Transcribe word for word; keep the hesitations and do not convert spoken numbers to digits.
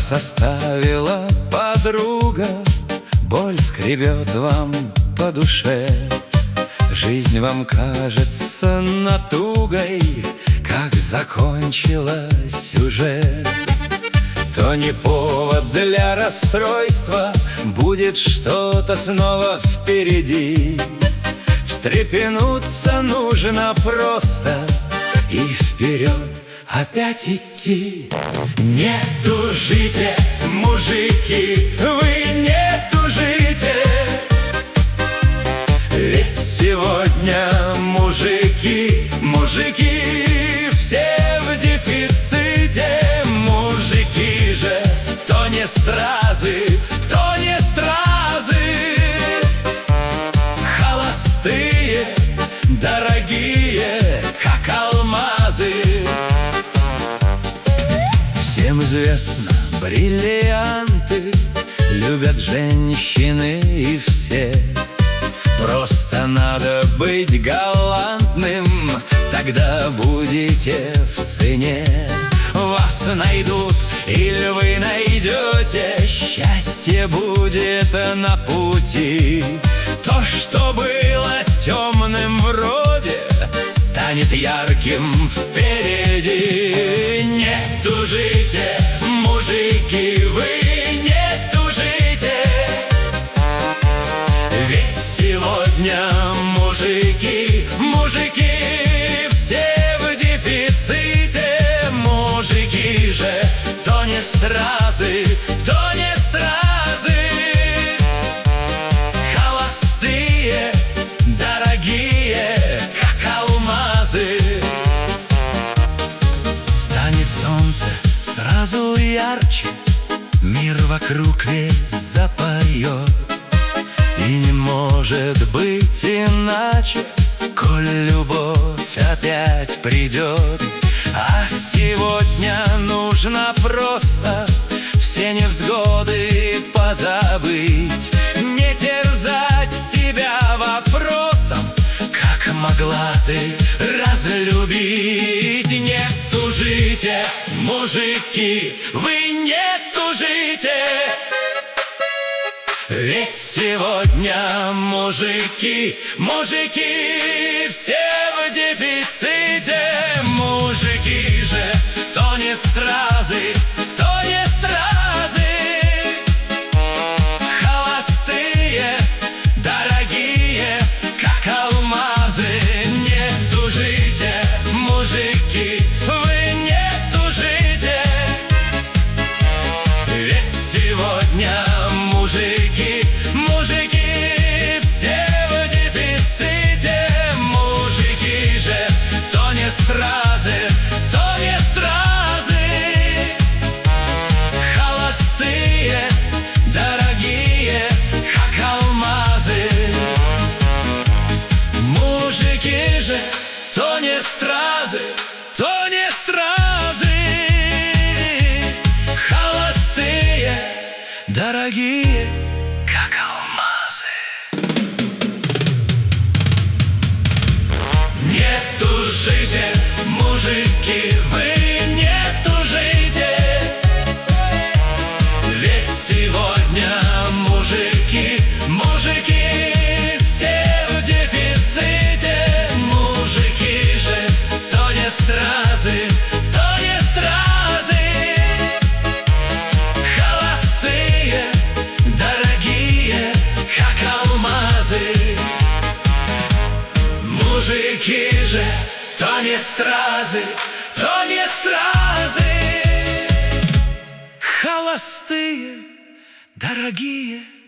Вас оставила подруга, боль скребет вам по душе. Жизнь вам кажется натугой, как закончилась уже. То не повод для расстройства, будет что-то снова впереди. Встрепенуться нужно просто и вперед опять идти. Не тужите, мужики, вы не тужите, ведь сегодня мужики, мужики все в дефиците. Мужики же то не стразы, то не стразы, холостые, дорогие, как алмазы. Всем известно, бриллианты любят женщины и все. Просто надо быть галантным, тогда будете в цене. Вас найдут или вы найдете, счастье будет на пути. То, что было темным вроде, станет ярким впереди. Не тужите, мужики, вы не тужите, ведь сегодня мужики, мужики все в дефиците. Мужики же то не стразы, то не стразы, холостые, дорогие, как алмазы. Станет солнце сразу ярче, мир вокруг весь запоет. И не может быть иначе, коль любовь опять придет. А сегодня нужно просто все невзгоды позабыть, не терзать себя вопросом, как могла ты разлюбить. Не тужите, мужики, вы не тужите, ведь сегодня мужики, мужики все в дефиците. Мужики же то не стразы, то не стразы, холостые, дорогие, как алмазы. Не тужите, мужики, вы не тужите, ведь сегодня мужики, мужики все в дефиците. Мужики же то не стразы, то не стразы, холостые, дорогие, как алмазы. Мужики же то не стразы, то не стразы, холостые, дорогие, как алмазы. Не тужите, мужики, вы не тужите, ведь сегодня мужики, мужики все в дефиците. Мужики же то не стразы, то не стразы, холостые, дорогие, как алмазы. Мужики же то не стразы, то не стразы, холостые, дорогие,